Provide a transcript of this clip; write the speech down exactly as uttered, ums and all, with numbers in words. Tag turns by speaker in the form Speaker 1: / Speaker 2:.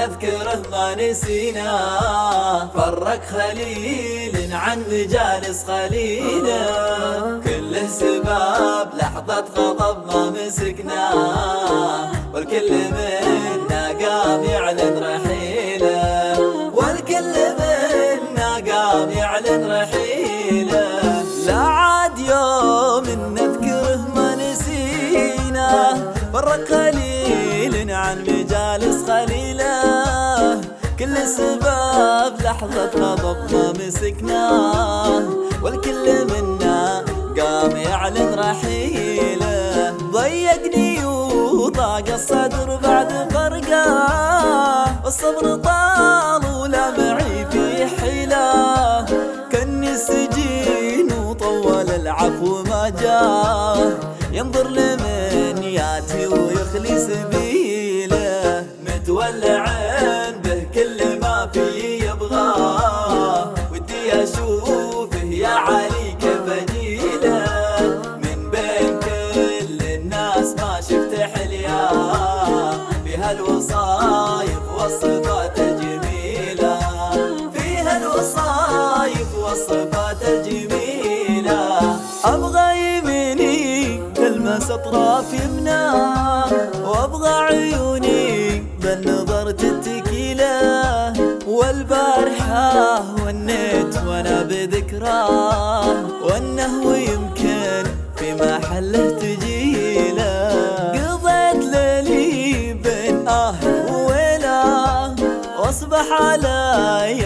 Speaker 1: نذكره ما نسيناه، فرق خليل عن مجالس خليله، كله سباب لحظة غضب ما مسكناه، والكل منا قام يعلن رحيله، والكل منا قام يعلن رحيله. لا عاد يوم نذكره ما نسيناه، فرق خليل عن مجالس خليله، كل سباب لحظة غضب ما مسكناه، والكل منا قام يعلن رحيله. ضيقني وضاق الصدر بعد فرقه، والصبر طال ولا معي في حيله، كني السجين وطول العفو ما جاه، ينظر لمن ياتي ويخلي سبيله، متولع به كل ما فيه يبغاه، ودي اشوفه يا علي كيف اجيله، من بين كل الناس ما شفت حلياه، فيها الوصايف والصفات الجميله، فيها الوصايف والصفات الجميله. ابغى يميني تلمس اطراف يمناه، وابغى عيوني بالنظر تتكيله، والبارحه ونيت وانا بذكراه، وانه يمكن في محله تجيله، قضيت ليلي بين اه وويله، واصبح علي